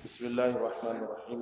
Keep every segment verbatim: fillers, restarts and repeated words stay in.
بسم الله الرحمن الرحيم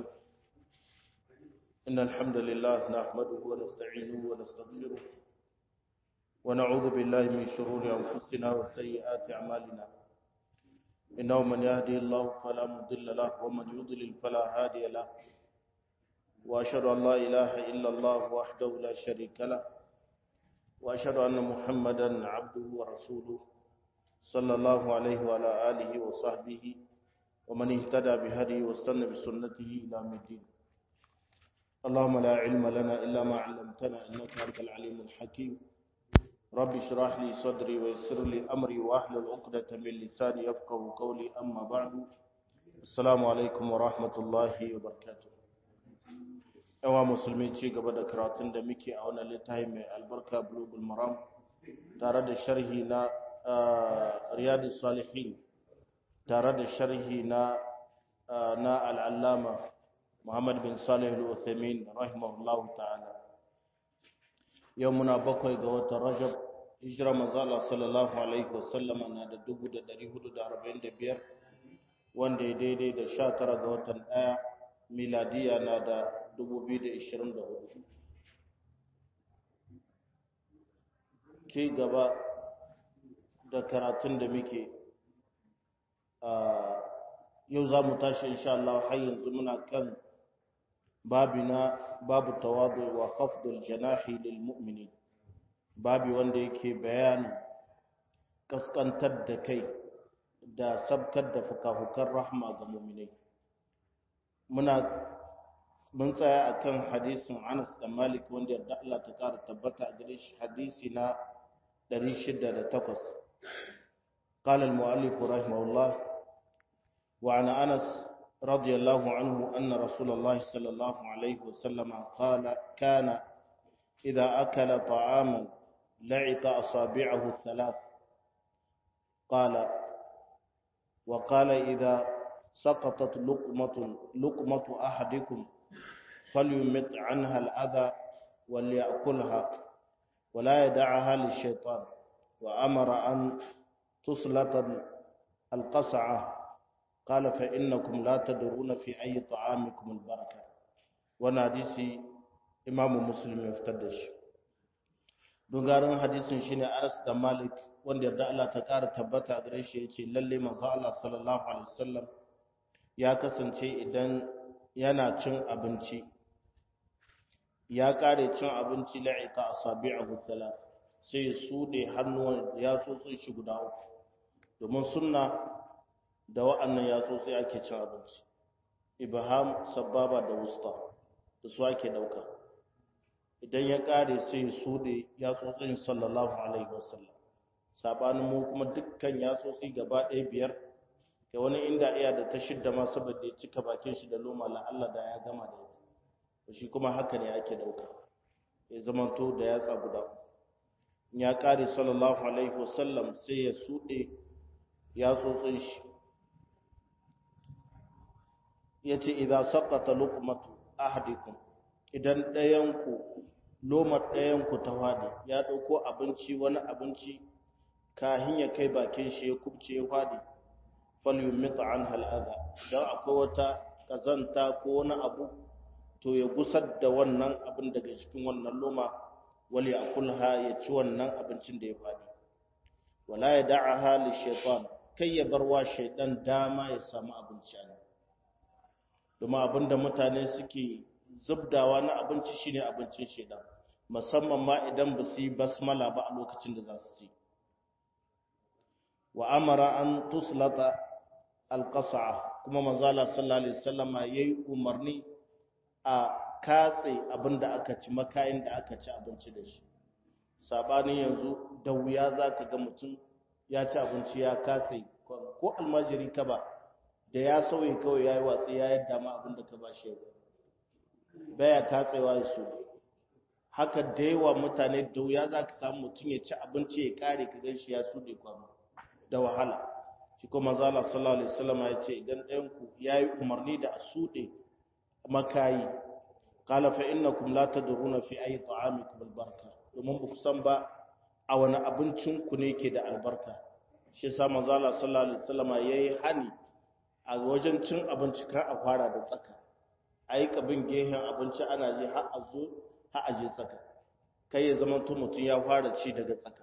إن الحمد لله نحمده ونستعينه ونستغفره ونعوذ بالله من شرور أنفسنا وسيئات أعمالنا إنه من يهدي الله فلا مضل له ومن يضلل فلا هادي له وأشهد أن لا إله إلا الله وحده لا شريك له وأشهد أن محمدا عبده ورسوله صلى الله عليه وعلى آله وصحبه ومن اهتدى بهديه واستنى بسنته إلى يوم الدين اللهم لا علم لنا إلا ما علمتنا إنك أنت العليم الحكيم رب اشرح لي صدري ويسر لي أمري وأحلل عقدة من لساني يفقهوا قولي أما بعد السلام عليكم ورحمة الله وبركاته yawa musulmi ci gaba da karatun da muke a wannan littafi mai albarka bulugul maram tare da sharhi na riyadus salihin tare da sharhi na na al'allama Muhammad bin Salih al-Uthaymeen rahimahullahu ta'ala yau muna bakwai ga watan Rajab hijira manzo Allah sallallahu alaihi wasallam na da dubu da ɗari hudu da arba'in da biyar wanda ya daidai da sha tara ga watan ɗaya miladiya na da dubu biyu da ishirin da hudu ke gaba da karatun da muke yau za mu tashi insha Allah har yanzu muna kan babina babu tawadu wa khafdul janahi lil mu'minin babi wanda yake bayani kaskantar da kai da sabkar da fukahukan rahma ga mu'minai muna mun tsaya akan hadisin Anas da Malik wanda yarda Allah ta kara tabbata a gare shi hadisi na ɗari shida da takwas قال المؤلف رحمه الله وعن أنس رضي الله عنه أن رسول الله صلى الله عليه وسلم قال كان إذا أكل طعاما لعق أصابعه الثلاث قال وقال إذا سقطت لقمة, لقمة أحدكم فليمت عنها الأذى وليأكلها ولا يدعها للشيطان وأمر أن تسلط القصعة قال فإنكم لا تدرون في أي طعامكم البركة وناديسي إمام مسلم يفتدش دوغارن حديثin shine Anas da Malik wanda yarda Allah ta ƙara tabbata gare shi yace lalle manzo Allah sallallahu alaihi wasallam ya kasance idan yana cin abinci ya kare cin abinci la'ika asabi'ahu thalath sai sude hannuwan ya tsotsin shi guda uku domin sunna da wa'annan yatsotsi ake cin abinci ibham sababa da wusta da su ake dauka idan ya kare sai su da yatsotsin sallallahu alaihi wasallam sabanin mu kuma dukkan yatsotsi gaba ɗaya biyar kai wani inda iya da ta shidda ma saboda ya cika bakin shi da loma la Allah da ya gama da ita shi kuma haka ne ake dauka ya zamanto da yatsa guda ya kare sallallahu alaihi wasallam sai ya sude yatsotsin shi ya ce idan sakata lukumatu ahadikum idan ɗayanku lomar ɗayanku ta hadi ya ɗauko abinci wani abinci kahin ya kai bakin shi ya kubce ya hadi falyumita an hal'aza don akwai wata ƙazanta ko wani abu to ya gusar da wannan abin daga cikin wannan loma wali a kulha ya ci wannan abincin da ya hadi wala ya da'a hali shaitan kai ya bar wa shaitan dama ya samu abinci a nan domin abinda mutane suke zubdawa na abinci shine abincin shedan musamman ma idan ba su yi basmala ba a lokacin da za su ci wa amara an tuslata alqasa'a kuma manzala sallallahu alaihi wasallama yayi umarni a katse abinda aka ci makayin da aka ci abinci da shi sabanin yanzu da wuya zaka ga mutum ya ci abinci ya katse ko almajiri ka ba da ya sauye kawai ya yi watsi ya yadda ma abin da ka ba shi baya katsewa ya so haka da yawa mutane da wuya za ka samu mutum ya ci abinci ya kare ka gan shi ya suɗe kwano da wahala shi kuma zala sallallahu alaihi wasallam ya ce idan ɗayanku ya yi umarni da a suɗe makayi kala fa innakum la tadruna fi ayi ta'amikum albarka domin ba ku san ba a wani abincin ku ne ke da albarka shi yasa manzo Allah sallallahu alaihi wasallam yayi hani a wajen cin abinci ka a fara da tsaka a yi kabin gehen abinci ana je har a zo har a je tsaka kai ya zama mutum ya fara ci daga tsaka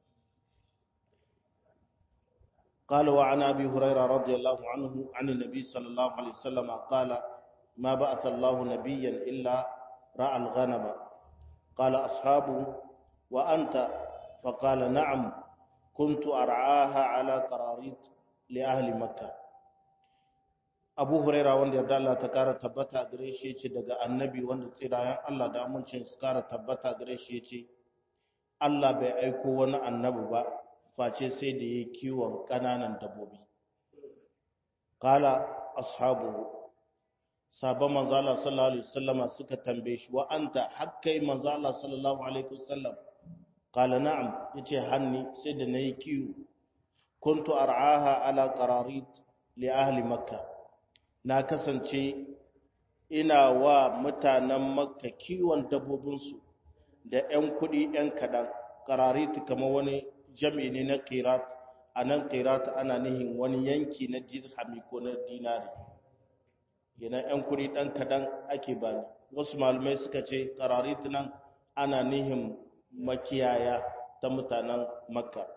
قال وعن أبي هريرة رضي الله عنه عن النبي صلى الله عليه وسلم قال ما بعث الله نبيا إلا رعى الغنم قال أصحابه وأنت فقال نعم كنت أرعاها على قراريط لأهل مكة أبو هريرة wanda yarda Allah ta kara tabbata gare shi yace daga annabi wanda tsirayen Allah da amincin su kara tabbata gare shi yace Allah bai aiko wani annabi ba face sai da yake kiwon kananan dabbobi qala ashabu sabon manzo Allah sallallahu alaihi wasallam suka tambaye shi wa anta hakkai manzo Allah sallallahu alaihi wasallam qala na'am yace hanni sai da nayi kiwo kuntu ar'aha ala qararit li ahli makkah na kasance ina wa mutanen makka kiwon dabbobin su da ƴan kudi ƴan kadan qararit kamar wani jami'i ne na qirat anan qirat ana nihin wani yanki na dirhami ko na dinari yana ‘yan kuri ɗan kaɗan ake bani wasu malamai suka ce ƙararit nan ana nihin makiyaya ta mutanen makka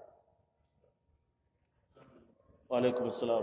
walaikun salam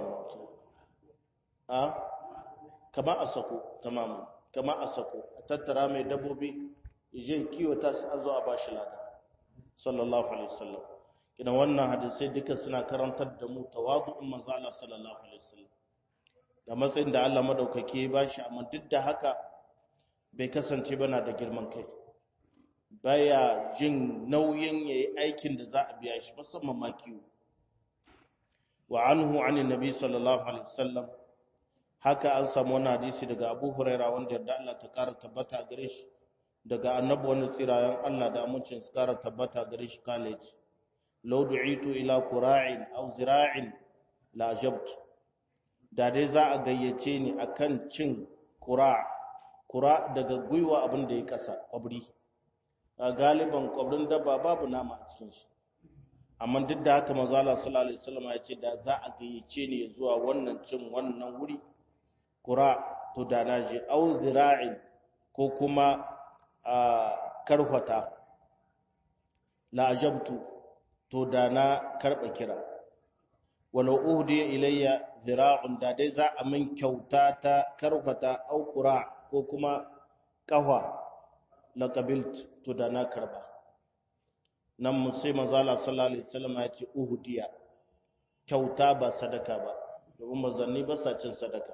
a kama a sako tamamin kama a sako a tattara mai dabbobi ije kiwata su an zo a bashi lada sallallahu alaihi wasallam kina wannan hadisai duka suna karantar da mu tawadu'un manzo Allah sallallahu alaihi wasallam da matsayin da Allah madaukake ya bashi amma duk da haka bai kasance bana da girman kai baya jin nauyin yayi aikin da za a biya shi musamman ma kiwo wa anhu an annabi sallallahu alaihi wasallam haka an samu wannan hadisi daga Abu Hurairah wanda da Allah ta kara tabbata gare shi daga annabi wannan tsirayen Allah da amincin su kara tabbata gare shi college law du'itu ila qura'in aw zira'in la jabtu da dai za a gayyace ni akan cin kura kura daga gwiwa abin da ya kasa kwabri a galiban kwabrin dabba babu nama a cikin shi amma duk da haka manzo Allah sallallahu alaihi wasallam ya ce da za a gayyace ni zuwa wannan cin wannan wuri kura to da na je au zira'in ko kuma karhwata la ajabtu to da na karba kira walau uhdiya ilayya zira'un da dai za a min kyauta ta karfata au qura ko kuma kahwa la qabilt to da na karba nan musai manzo Allah sallallahu alaihi wasallam ya ce uhdiya kyauta ba sadaka ba domin manzanni ba sa cin sadaka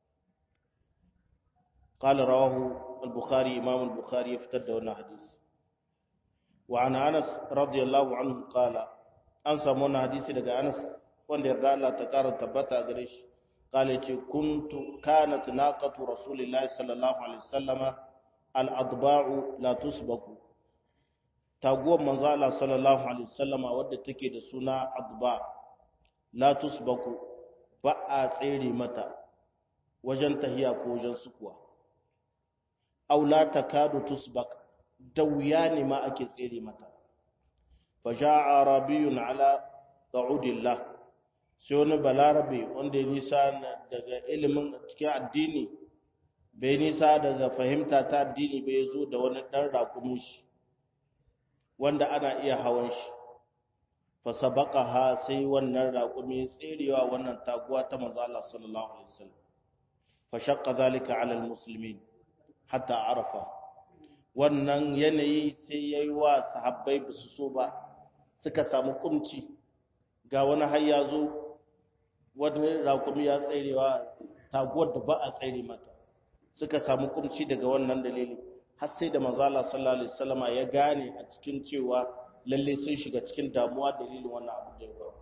qala rawahu al-bukhari imam al-bukhari fitar da wannan hadisi wa ana anas radiyallahu anhu qala an samu wannan hadisi daga anas wanda yarda Allah ta ƙara tabbata gare shi kale ce kuntu kanat naqatu rasulillahi sallallahu alaihi wasallama al-adba'u la tusbaku taguwar manzo Allah sallallahu alaihi wasallama wadda take da suna adba la tusbaku ba a tsere mata wajen tahiya ko wajen sukuwa aw la takadu tusbak da wuya ne ma ake tsere mata fa ja'a arabiyun ala qa'udillah sai wani balarabe wanda ya nisa daga ilimin cikin addini bai nisa daga fahimta ta addini bai zo da wani ɗan rakumin shi wanda ana iya hawan shi fa sabaqaha sai wannan rakumi tserewa wannan taguwa ta manzo Allah sallallahu alaihi wasallam fa shaqqa zalika ala almuslimin hatta arafa wannan yanayi sai yayi wa sahabbai bisu so ba suka samu kumci ga wani har ya zo wani rakumi ya tserewa taguwar da ba a tsere mata suka samu kumci daga wannan dalili har sai da manzo Allah sallallahu alaihi wasallama ya gane a cikin cewa lalle sun shiga cikin damuwa dalilin wannan abu da ya faru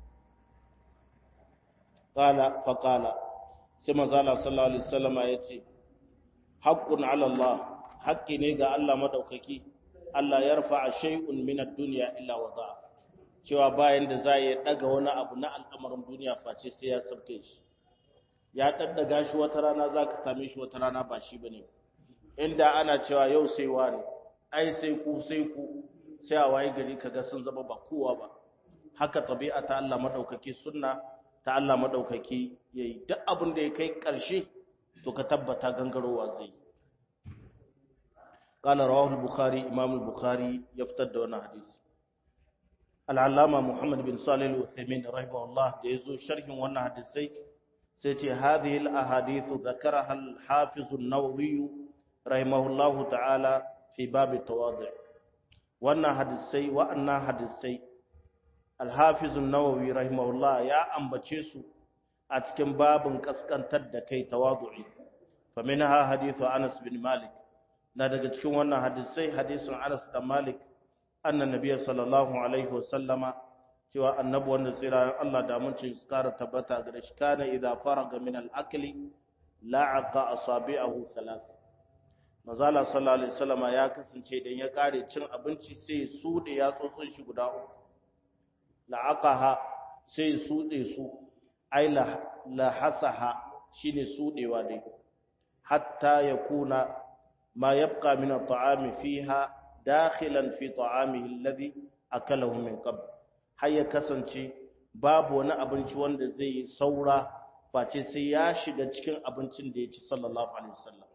qala fa qala sai manzo Allah sallallahu alaihi wasallama ya ce haqqun ala Allah haqqi ne ga Allah madaukaki Allah ya rafa shay'un min ad-dunya illa wada'a cewa bayan da za ya daga wani abu na al'amarin duniya face sai ya sabke shi ya daddaga shi wata rana za ka same shi wata rana ba shi bane inda ana cewa yau sai wani ai sai ku sai ku sai a waye gari kaga sun zama ba kowa ba haka tabi'a ta Allah madaukake sunna ta Allah madaukaki yayi duk abin da ya kai karshe to ka tabbata gangarowa zai قال رواه البخاري امام البخاري يفتد wannan hadisi al-allama muhammad bin salih al-uthaymin rahimahullah da yazo sharhin wannan hadisi sai ce hadhihi al-ahadith dhakaraha al-hafiz an-nawawi rahimahullah ta'ala fi bab at-tawadu' wannan hadisi wa'annan hadisi al-hafiz an-nawawi rahimahullah ya ambace su a cikin babin kaskantar da kai tawadu'i fa minha hadithu anas bin malik na daga cikin wannan hadisai hadisin Anas da Malik annan nabiyyi sallallahu alaihi wasallama cewa annabi wanda tsira Allah da mun ce skara tabbata ga shi kana idza faraga min al-akli la'aqa asabi'ahu thalath mazala sallallahu alaihi wasallama ya kasance idan ya kare cin abinci sai su da ya tsotson shi guda uku la'aqaha sai su de su ai la hasaha shine sudewa dai hatta yakuna ما يبقى من الطعام فيها داخلا في طعامه الذي أكله من قبل هيا kasance babu wani abinci wanda zai yi saura face sai ya shiga cikin abincin da ya ci sallallahu alaihi wasallam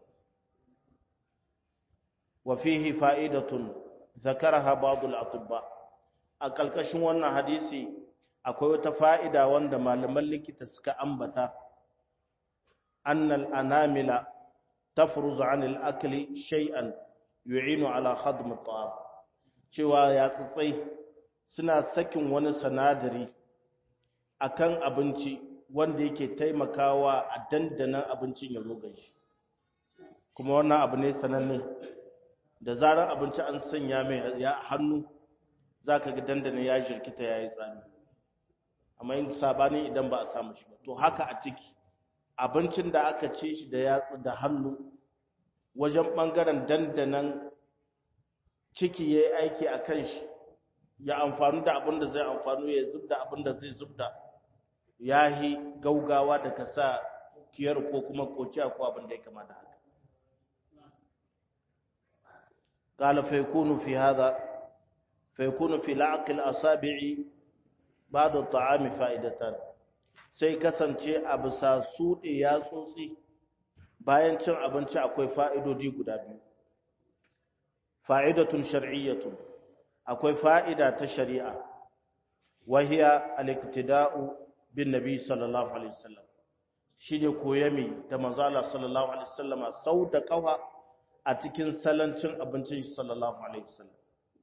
wa fihi fa'idatun zakaraha ba'd al-atibba a kalkashin wannan hadisi akwai wata fa'ida wanda malaman likita suka ambata annal anamila تفرز عن الأكل شيئا يعين على خدم الطعام cewa ya tsatsai suna sakin wani sanadari akan abinci wanda yake taimakawa a dandanan abincin ya zo gashi kuma wannan abu ne sananne da zarar abinci an sanya mai ya hannu zaka ga dandanan ya jirkita yayi tsami amma in sabani idan ba a samu shi ba to haka a ciki abincin da aka ci shi da yatsu da hannu wajen ɓangaren dandanan ciki ya yi aiki a kan shi ya amfani da abin da zai amfani ya zubda abin da zai zubda ya yi gaugawa da ka sa kiyar ko kuma kociya ko abin da ya kama da haka قال فيكون في هذا فيكون في لعق الأصابع بعد الطعام فائدتان sai kasance a bisa suɗe ya tsotsi bayan cin abinci akwai fa'idodi guda biyu fa'idatun shar'iyyatun akwai fa'ida ta shari'a wahiya al-iktida'u bin nabi sallallahu alaihi wasallam shine koyami da manzo Allah sallallahu alaihi wasallama sau da kawa a cikin salancin abincin sallallahu alaihi wasallam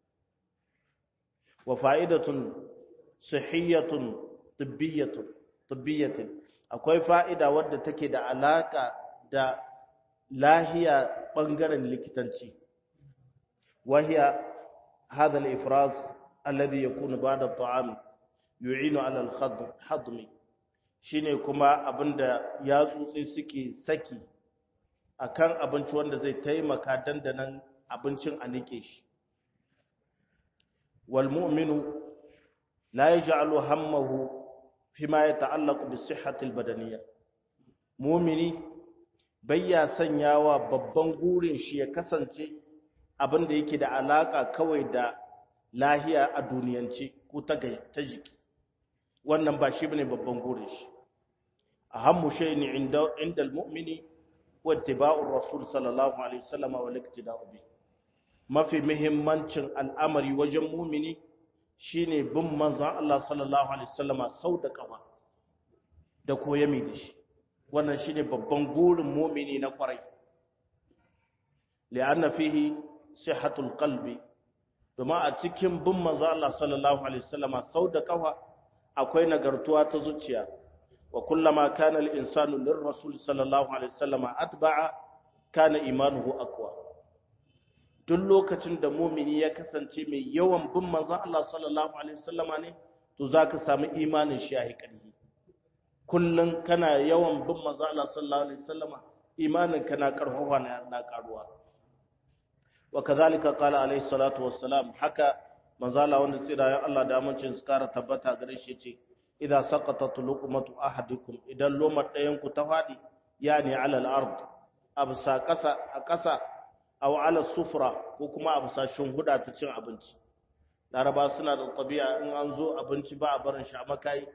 wa fa'idatun sihhiyatun tibbiyatun tibbiyatin akwai fa'ida wadda take da alaka da lahiya bangaren likitanci wahiya hada al-ifraz alladhi yakunu ba'da at-ta'am yu'inu 'ala al-hadm shine kuma abinda ya tsutsi suke saki akan abinci wanda zai taimaka dandanan abincin a nike shi wal mu'minu la yaj'alu hammahu fima yata'allaqu bi sihhati al-badaniyya mu'mini bayya sanyawa babban gurin shi ya kasance abinda yake da alaka kawai da lahiya a duniyance ko ta ta jiki wannan ba shi bane babban gurin shi ahammu shay'in inda inda al-mu'mini wa ittiba'ur rasul sallallahu alaihi wasallam wa al-iktida'u bi mafi muhimmancin al'amari wajen mu'mini shine bin manzon Allah sallallahu alaihi wasallama sau da kafa da koyami da shi wannan shine babban gurin mu'mini na kwarai li'anna fihi sihhatul qalbi domin a cikin bin manzon Allah sallallahu alaihi wasallama sau da kafa akwai nagartuwa ta zuciya wa kullama kana al-insanu lir-rasul sallallahu alaihi wasallama atba'a kana imanuhu aqwa duk lokacin da mumini ya kasance mai yawan bin manzon Allah sallallahu alaihi wasallama ne to zaka samu imanin shi a ƙarfi kullun kana yawan bin manzon Allah sallallahu alaihi wasallama imanin kana karfafa na karuwa wa kadhalika qala alaihi salatu wassalam haka manzon Allah wanda tsira ya Allah da amincin su kara tabbata gare shi ce idza saqatat luqmatu ahadikum idan lomar ɗayan ku ta fadi yani ala al-ard absa kasa a kasa aw ala sufra ko kuma a busashin huda ta cin abinci laraba suna da tabi'a in an zo abinci ba a barin shi a makai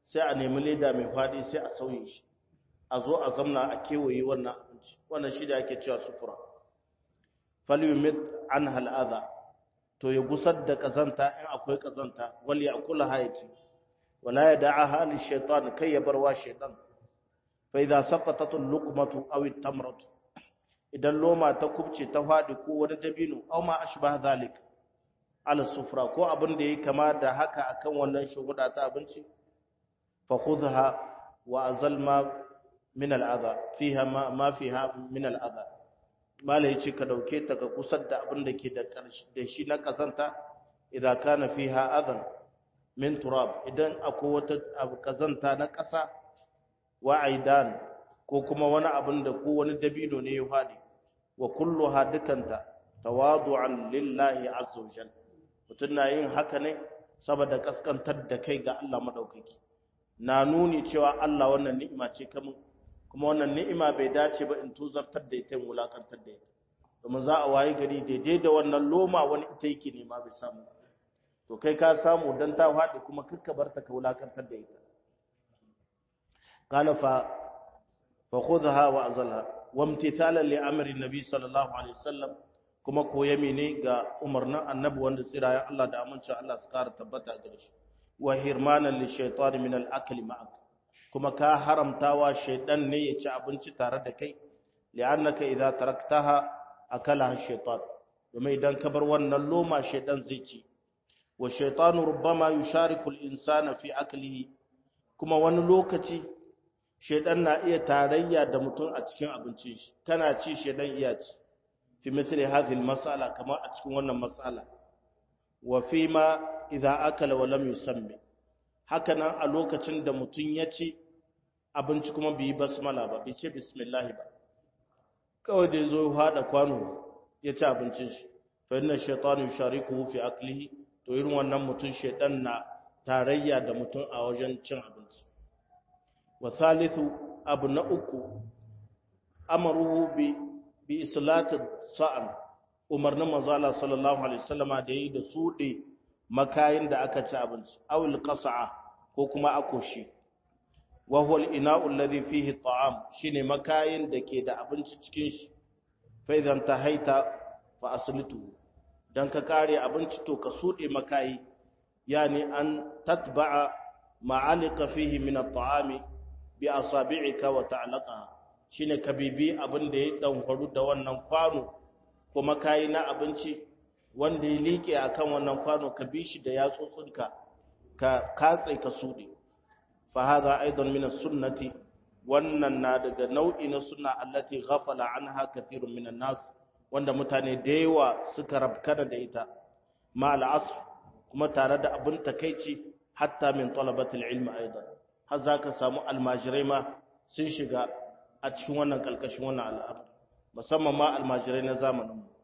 sai a nemi leda mai fadi sai a sauye shi a zo a zamna a kewaye wannan abinci wannan shi da ake cewa sufura falyumit anha al'adha to ya gusar da kazanta in akwai kazanta wal ya'kula hayati wala yad'aha lishaytan kai ya barwa shaytan fa idza saqatat al-luqmatu aw at-tamratu idan loma ta kubce ta fadi ko wani dabino aw ma ashbah zalik ala sufra ko abin da yake kama da haka akan wannan shuhuda ta abinci fa khudha wa azal ma min al-adha fiha ma ma fiha min al-adha mala yace ka dauke ta ka kusar da abin da ke da da shi na kazanta idan kana fiha adhan min turab idan akwai wata abu kazanta na kasa wa aidan ko kuma wani abin da ko wani dabino ne ya fadi wa kulluha dukanta tawadu'an lillahi azza wa jalla mutun na yin haka ne saboda kaskantar da kai ga Allah madaukaki na nuni cewa Allah wannan ni'ima ce kamun kuma wannan ni'ima bai dace ba in tuzartar da ita wulakantar da ita domin za a wayi gari daidai da wannan loma wani ita yake nema bai samu to kai ka samu dan ta fadi kuma kakka barta ka wulakantar da ita qala fa fa khudha wa azalha wamtithalan li amri nabi sallallahu alaihi wasallam kuma koyami ne ga umarnin annabi wanda tsirayen Allah da amincin Allah su kara tabbata gare shi wa hirmanan li shaytan min al akli ma'ak kuma ka haramtawa shaydan ne ya ci abinci tare da kai li'annaka idza taraktaha akalaha shaytan domin idan ka bar wannan loma shaydan zai ci wa shaytanu rubbama yushariku al insana fi aklihi kuma wani lokaci shaydan na iya tarayya da mutum a cikin abincin shi kana ci shaydan iya ci fi misali hadhihi almas'ala kama a cikin wannan mas'ala wa fi ma idza akala wa lam yusammi hakanan a lokacin da mutum ya ci abinci kuma bai basmala ba bai ce bismillah ba kawai da yazo hada kwano ya ci abincin shi fa inna shaytanu yushariku fi aklihi to irin wannan mutum shaydan na tarayya da mutum a wajen cin abinci wa thalithu abu na uku amaruhu bi bi islati sa'an umarnin manzo Allah sallallahu alaihi wasallama da yi da sude makayin da aka ci abinci awil qas'a ko kuma akoshi wa huwa al-ina'u alladhi fihi at-ta'am shine makayin da ke da abinci cikin shi fa idan tahaita fa aslitu dan ka kare abinci to ka sude makayi yani an tatba'a ma'alika fihi min at-ta'ami bi asabi'ika wa ta'laqaha shine ka bibi abin da ya dan faru da wannan kwano kuma kai na abinci wanda ya liƙe akan wannan kwano ka bi shi da yatsotsinka ka katse ka sude fa hadha aidan min as-sunnati wannan na daga nau'i na sunna allati ghafala anha kathirun min an-nas wanda mutane da yawa suka rabkana da ita ma al-asr kuma tare da abin takeici hatta min talabati al-ilm aidan har zaka samu almajirai ma sun shiga a cikin wannan kalkashin wannan al'amari musamman ma almajirai na zamanin mu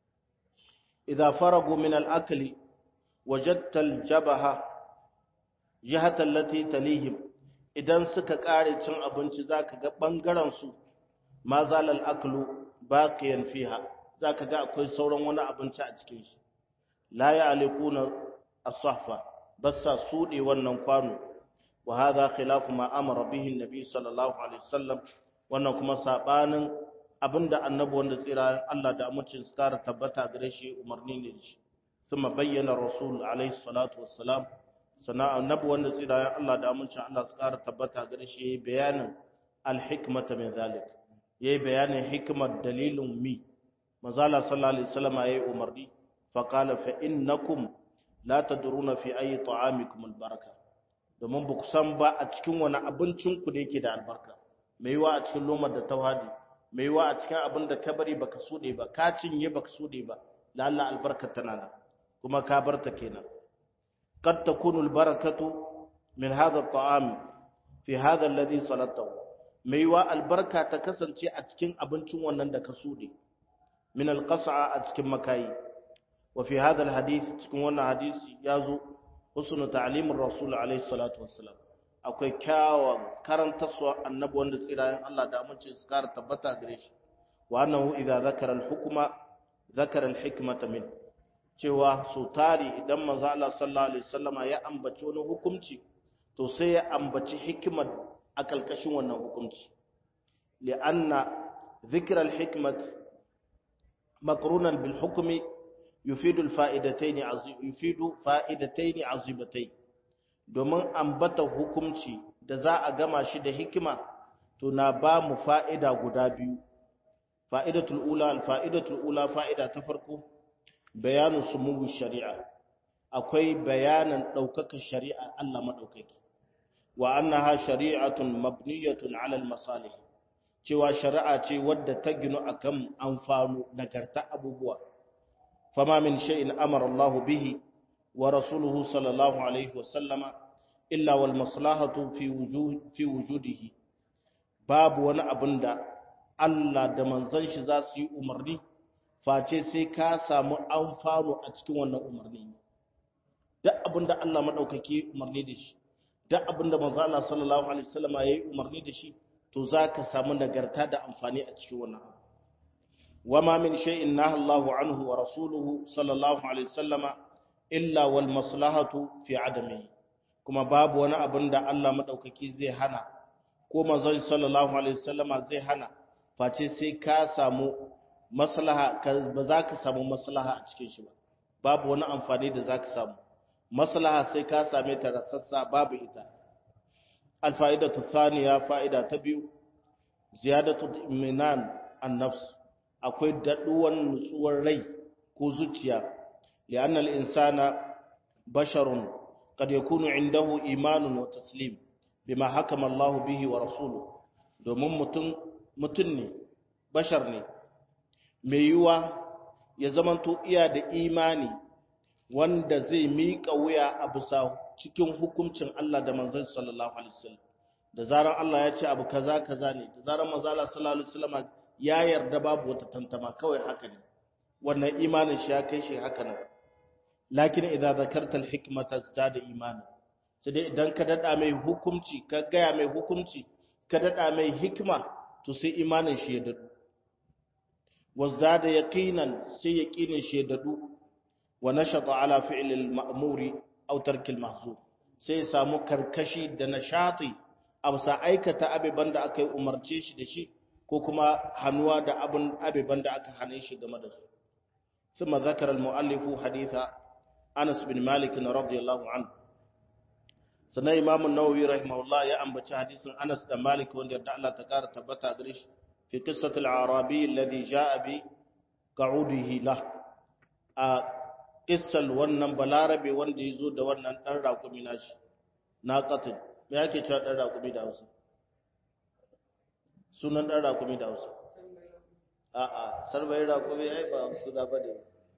idza faragu min al-akli wajadta al-jabaha jihatan allati talihim idan suka kare cin abinci zaka ga bangaren su ma zalal aklu baqiyan fiha zaka ga akwai sauran wani abinci a cikin shi la ya'likuna as-sahfa bassa sude wannan kwano wa hadha khilafu ma amara bihi an-nabi sallallahu alaihi wasallam wannan kuma sabanin abinda annabi wanda tsira Allah da amincin su kara tabbata gare shi umarni ne shi kuma bayyana rasul alaihi salatu wassalam sana annabi wanda tsira Allah da amincin Allah su kara tabbata gare shi yayi bayanin al-hikmata min zalik yayi bayanin hikmar dalilin mi manzala sallallahu alaihi wasallam yayi umarni fa qala fa innakum la tadruna fi ayi ta'amikum al-baraka domin ba ku san ba a cikin wani abincin ku da yake da albarka mai yiwa a cikin lomar da tawadi mai yiwa a cikin abin da ka bari baka sude ba ka cinye baka sude ba la Allah albarka tana nan kuma ka barta kenan qad takunu albarakatu min hadha at'am fi hadha alladhi salatahu mai yiwa albarka ta kasance a cikin abincin wannan da ka sude min alqas'a a cikin makayi wa fi hadha alhadith cikin wannan hadisi yazo husnu ta'limir rasul alaihi salatu wassalam akwai kyawun karantarwa annabi wanda tsirayen Allah da amince su kara tabbata gare shi wa annahu idza zakara al-hukma zakara al-hikmata min cewa so tari idan manzo Allah sallallahu alaihi wasallama ya ambaci wani hukunci to sai ya ambaci hikimar a kalkashin wannan hukunci li'anna dhikr al-hikmat maqrunan bil hukmi yufidu al-fa'idatayn yufidu fa'idatayn azimatayn domin ambata hukunci da za a gama shi da hikima to na ba mu fa'ida guda biyu fa'idatul ula al-fa'idatul ula fa'ida ta farko bayanu sumuwi shari'a akwai bayanan daukaka shari'a Allah madaukaki wa annaha shari'atun mabniyatun 'ala al-masalih cewa shari'a ce wadda ta ginu akan amfano nagarta abubuwa fama min shay'in amara Allah bihi wa rasuluhu sallallahu alaihi wa sallama illa wal maslahatu fi wujud fi wujudihi babu wani abinda Allah da manzon shi za su yi umarni face sai ka samu amfano a cikin wannan umarni duk abinda Allah madaukake umarni da shi duk abinda manzon Allah sallallahu alaihi wasallama yayi umarni da shi to zaka samu nagarta da amfani a cikin wannan wama min shay'in naha Allahu anhu wa rasuluhu sallallahu alaihi wasallama illa wal maslahatu fi adamihi kuma babu wani abinda Allah madaukake zai hana ko manzon sallallahu alaihi wasallama zai hana face sai ka samu maslaha ba za ka samu maslaha a cikin shi ba babu wani amfani da za ka samu maslaha sai ka same ta rasassa babu ita alfa'idatu thaniya fa'ida ta biyu ziyadatu minan an-nafs akwai daduwan nutsuwar rai ko zuciya li'anna al-insana basharun qad yakunu indahu imanun wa taslim bima hakama Allah bihi wa rasuluhu domin mutum mutum ne bashar ne mai yiwa ya zamanto iya da imani wanda zai miƙa wuya a bisa cikin hukuncin Allah da manzon sallallahu alaihi wasallam da zaran Allah ya ce abu kaza kaza ne da zaran manzon Allah sallallahu alaihi wasallam ya yarda babu wata tantama kawai haka ne wannan imanin shi ya kai shi haka nan lakin idza zakarta al-hikmata zada imani sai dai idan ka dada mai hukunci ka gaya mai hukunci ka dada mai hikima to sai imanin shi ya dadu wazada yaqinan sai yaqinin shi ya dadu wa nashata ala fi'l al-ma'muri aw tark al-mahzur sai samu karkashi da nashati amsa aikata abiban da aka yi umarce shi da shi ko kuma hanuwa da abin abiban da aka hane shi game da su thumma zakara al-mu'allifu haditha Anas bin Malik radiyallahu anhu sannan Imam an-Nawawi rahimahullah ya ambaci hadisin Anas da Malik wanda da Allah ta kara tabbata gare shi fi qissat al-arabi alladhi jaa bi qa'udihi lah a qissal wannan balarabe wanda yazo da wannan dan raƙumi nashi naqatin me yake cewa dan raƙumi da Hausa sunan dan raƙumi da Hausa a a sarbai raƙumi ai ba su da bane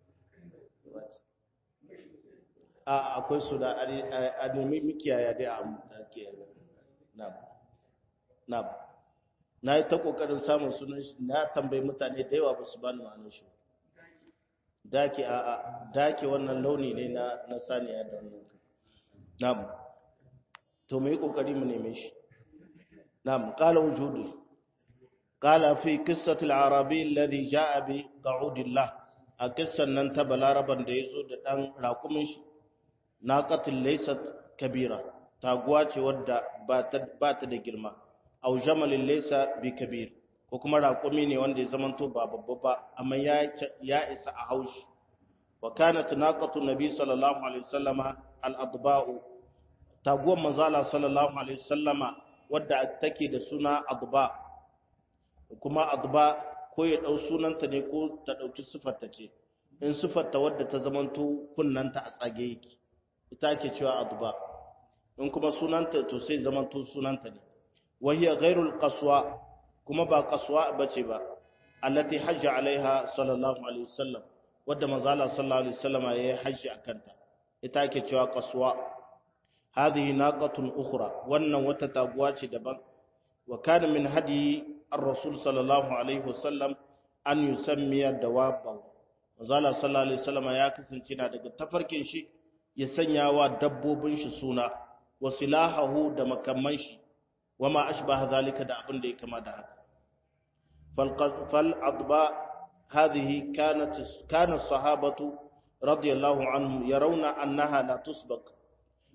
a akwai su da a nemi mikiyaya dai a amtake na na na yi ta kokarin samun sunan shi na tambayi mutane da yawa ba su bani ma'anar shi dake a a dake wannan launi ne na na saniya da wannan na'am to mu yi kokari mu neme shi na'am qala wujudi qala fi qissati al-arabi alladhi ja'a bi qa'udillah a kissan nan ta balaraban da yazo da dan raƙumin shi naqatul laysat kabira taguwa ce wadda ba ta ba ta da girma aw jamalin laysa bi kabir ko kuma raƙumi ne wanda ya zamanto ba babba ba amma ya ya isa a haushi wa kanat naqatu nabi sallallahu alaihi wasallama al-adba'u taguwar manzala sallallahu alaihi wasallama wadda take da suna adba kuma adba ko ya dau sunanta ne ko ta dauki sifarta ce in sifarta wadda ta zamanto kunnanta a tsage yake ita ake cewa adba in kuma sunanta to sai zamanto sunanta ne wahiya ghairul qaswa kuma ba qaswa bace ba allati hajja alaiha sallallahu alaihi wasallam wadda manzala sallallahu alaihi wasallama yayi hajji akanta ita ake cewa qaswa hadhihi naqatun ukhra wannan wata taguwa ce daban wa kana min hadi ar-rasul sallallahu alaihi wasallam an yusammiya dawabahu manzala sallallahu alaihi wasallama ya kasance na daga tafarkin shi ya sanya wa dabbobin shi suna wa silahahu da makamman shi wama ashbaha zalika da abin da ya kama da haka fal adba hadhihi kanat kana sahabatu radiyallahu anhum yarawna annaha la tusbaq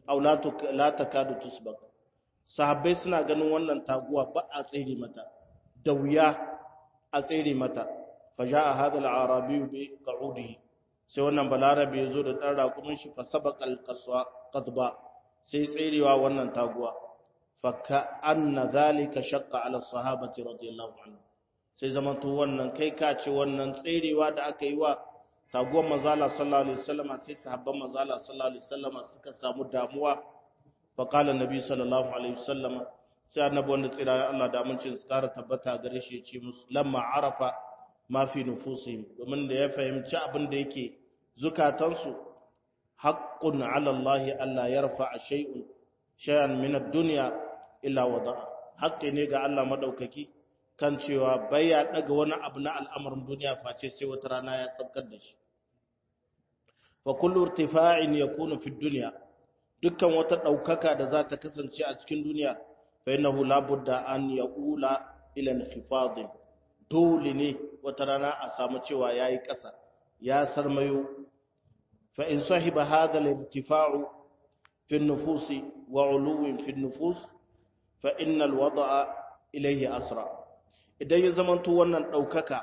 aw la takadu tusbaq sahabbai suna ganin wannan taguwa ba a tsere mata da wuya a tsere mata faja'a hadha al-arabi bi qa'udihi sai wannan balarabe yazo da dan rakumin shi fa sabaqa al-qaswa qadba sai tserewa wannan taguwa fa ka anna dhalika shaqqa ala as-sahabati radiyallahu anhu sai zaman to wannan kai ka ce wannan tserewa da aka yi wa taguwar manzala sallallahu alaihi wasallam sai sahabban manzala sallallahu alaihi wasallam suka samu damuwa fa qala annabi sallallahu alaihi wasallam sai annabi wanda tsira Allah da amincin su kara tabbata gare shi ya ce musu lamma arafa ma fi nufusihim domin da ya fahimci abin da yake zukatansu haqqun ala Allah alla yarfa shay'un shay'an min ad-dunya illa wada'a haƙƙi ne ga Allah madaukaki kan cewa bai ya daga wani abu na al'amarin duniya face sai wata rana ya sabkar da shi fa kullu irtifa'in yakunu fi dunya dukkan wata daukaka da za ta kasance a cikin duniya fa innahu la budda an yaqula ila inkhifadin dole ne wata rana a samu cewa yayi kasa ya sarmayo fa in sahiba hadha al-irtifa'u fi an-nufusi wa 'uluwin fi an-nufus fa inna al-wada'a ilayhi asra idan ya zamanto wannan daukaka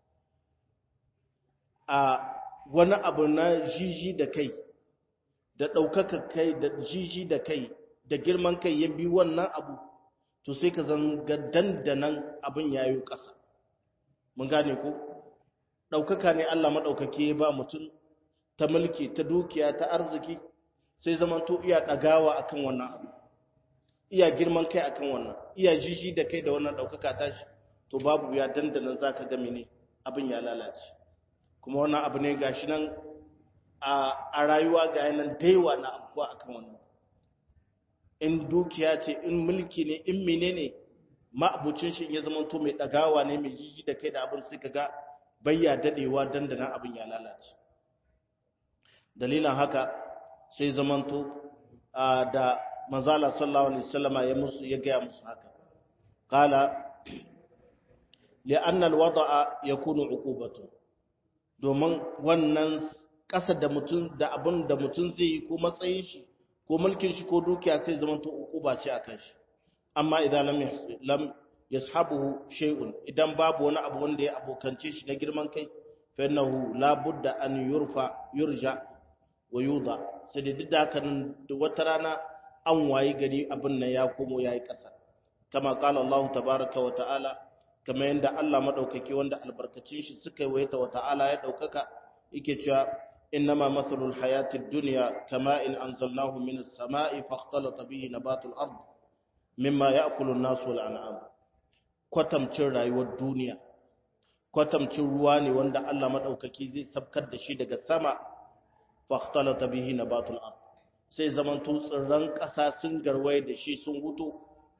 a wani abu na jiji da kai da daukaka kai da jiji da kai da girman kai ya bi wannan abu to sai ka zanga dandanan abin yayo kasa mun gane ko daukaka ne Allah madaukake ya ba mutum ta mulki ta dukiya ta arziki sai zamanto iya dagawa akan wannan abu iya girman kai akan wannan iya jiji da kai da wannan daukaka tashi to babu ya dandanan zaka ga mene abin ya lalace kuma wannan abu ne gashi nan a a rayuwa ga yanan daiwa na abuwa akan wannan in dukiya ce in mulki ne in menene ma'abucin shi ya zama to mai dagawa ne mai jiji da kai da abin sai kaga bayya dadewa dandanan abin ya lalace dalilan haka sai zamanto da manzala sallallahu alaihi wasallama ya musu ya ga musu haka qala li'anna alwada'a yakunu uqubatu domin wannan kasa da mutun da abin da mutun zai yi ko matsayin shi ko mulkin shi ko dukiya sai zamanto uquba ce akan shi amma idan lam lam yashabuhu shay'un idan babu wani abu wanda ya abokance shi na girman kai fa innahu la budda an yurfa yurja wa yuda sai da duk da haka da wata rana an wayi gari abin nan ya komo yayi ƙasa kama qala Allah tabaaraka wa ta'ala kama yanda Allah madaukaki wanda albarkacin shi suka yi wayata wa ta'ala ya daukaka yake cewa innama mathalul hayatid dunya kama in anzalnahu minas samaa'i fakhtalata bihi nabatul ard mimma ya'kulu an-nas wal an'am kwatamcin rayuwar duniya kwatamcin ruwa ne wanda Allah madaukaki zai sabkar da shi daga sama fakhtalata bihi nabatul ard sai zamanto tsirran ƙasa sun garwaye da shi sun hutu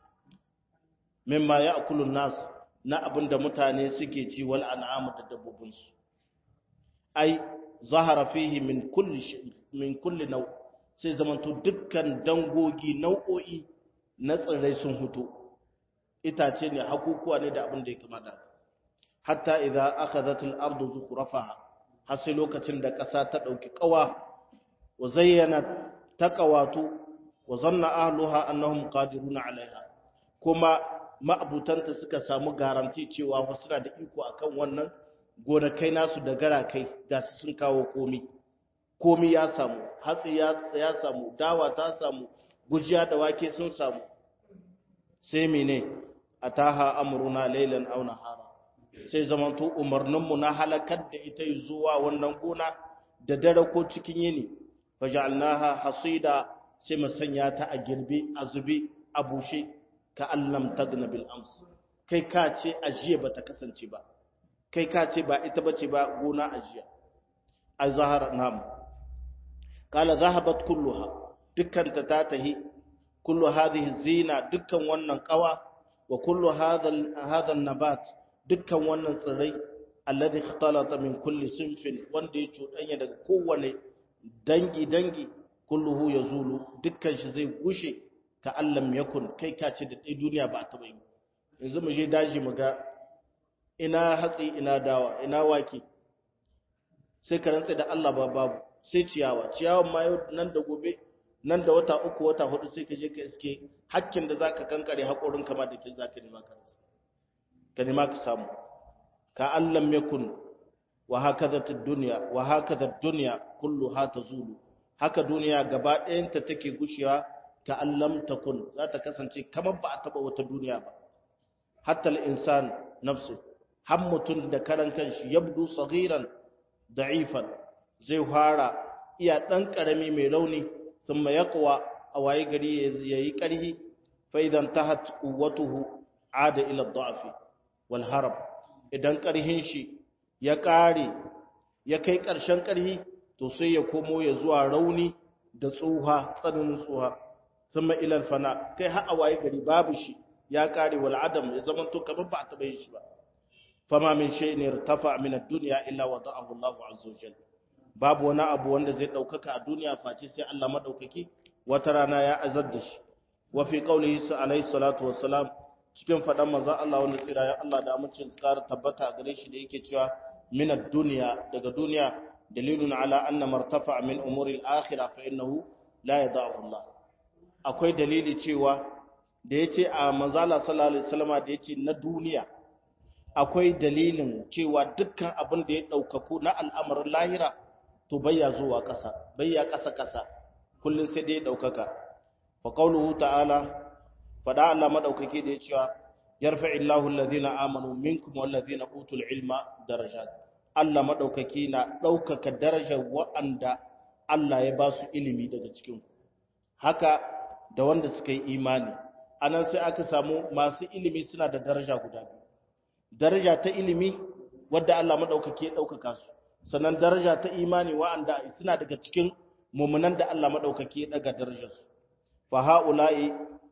mimma ya'kulun nas na abinda mutane suke ci wal an'amu da dabbobinsu ai zahara fihi min kulli min kulli naw sai zamanto dukkan dangogi nau'o'i na tsirrai sun hutu itace ne hakukuwa ne da abin da ya kamata hatta idza akhadhat al-ardu zukhrafaha har sai lokacin da ƙasa ta dauki ƙawa wa zayyana taqawatu wa zanna ahluha annahum qadiruna alaiha kuma ma'abutanta suka samu garanti cewa wasu suna da iko akan wannan gonakai nasu da garakai ga su sun kawo komi komi ya samu hatsi ya ya samu dawa ta samu gujiya da wake sun samu sai mene ataha amruna laylan aw nahara sai zamanto umarninmu na halakar da ita zuwa wannan gona da dare ko cikin yini faj'alnaha hasida sai mu sanya ta a girbe a zube a bushe ka allam tagna bil ams kai ka ce ajiya bata kasance ba kai ka ce ba ita bace ba gona ajiya ai zahara nam kala zahabat kulluha dukkan ta ta tahi kullu hadhihi zina dukkan wannan qawa wa kullu hadha hadha nabat dukkan wannan tsirrai alladhi ikhtalata min kulli sinfin wanda ya cudanya daga kowane dangi dangi kulluhu yazulu dukkan shi zai gushe ka allam yakun kai ka ce da dai duniya ba ta bai yanzu mu je daji mu ga ina hatsi ina dawa ina wake sai ka rantsa da Allah ba babu sai ciyawa ciyawan ma yau nan da gobe nan da wata uku wata hudu sai ka je ka iske hakkin da zaka kankare hakorin kama da kin zaka nima ka rasa ka nima ka samu ka allam yakun wa hakaza ad-dunya wa hakaza ad-dunya kulluha tazulu haka duniya gaba ɗayanta take gushewa ka allam takun za ta kasance kamar ba a taba wata duniya ba hatta al-insan nafsu har mutun da karan kanshi yabdu saghiran da'ifan zai fara iya dan karami mai rauni thumma yaqwa a waye gari yayi karhi fa idan tahat quwwatuhu ada ila ad-da'f wal harab idan karhin shi ya kare ya kai karshen karhi to sai ya komo ya zuwa rauni da tsuha tsananin tsuha thumma ila al-fana kai har a waye gari babu shi ya kare wal adam ya zaman to kamar ba a taba yin shi ba fama min shay'in irtafa min ad-dunya illa wada'ahu Allahu azza wa jalla babu wani abu wanda zai daukaka a duniya face sai Allah madaukaki wata rana ya azar da shi wa fi qawlihi alayhi salatu wassalam cikin fadan manzo Allah wanda tsira ya Allah da amincin tsara tabbata a gare shi da yake cewa min ad-dunya daga duniya dalilun ala anna martafa min umuri al-akhirah fa innahu la yada'u Allah akwai dalili cewa da yace a manzo Allah sallallahu alaihi wasallama da yace na duniya akwai dalilin cewa dukkan abin da ya daukaku na al'amarin lahira to bayya zuwa ƙasa bayya ƙasa ƙasa kullun sai dai daukaka fa qawluhu ta'ala fada Allah madaukake da ya cewa yarfa'illahu alladhina amanu minkum walladhina utul ilma darajat Allah madaukake na daukaka darajar wa'anda Allah ya ba su ilimi daga cikin ku haka da wanda suka yi imani anan sai aka samu masu ilimi suna da daraja guda biyu daraja ta ilimi wadda Allah madaukake ya daukaka su sannan daraja ta imani wa'anda suna daga cikin mu'minan da Allah madaukake ya daga darajarsu fa haula'i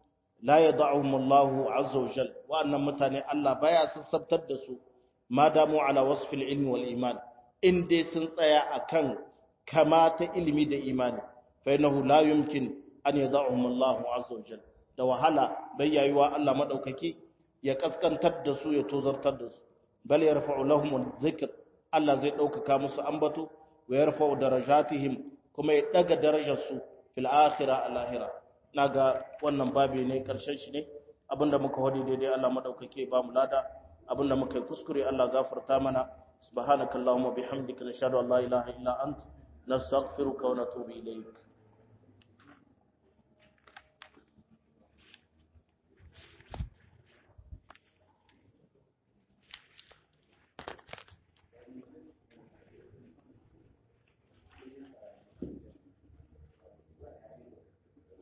la yad'uhum Allahu azza wa jalla wa'annan mutane Allah baya sassabtar da su ma damu ala wasfil ilmi wal iman in dai sun tsaya akan kamata ilimi da imani fa innahu la yumkin an yad'uhum Allahu azza wa jalla da wahala bayyayuwa Allah madaukake ya kaskantar da su ya tozartar da su bal yarfa'u lahum dhikr Allah zai ɗaukaka musu ambato wa yarfa'u darajatihim kuma ya daga darajarsu fil akhirah al-ahira naga wannan babi ne karshen shi ne abinda muka hodi daidai Allah madaukake ba mu lada abinda muka yi kuskure Allah gafarta mana subhanakallahumma bihamdika nashhadu an la ilaha illa ant nastaghfiruka wa natubu ilayk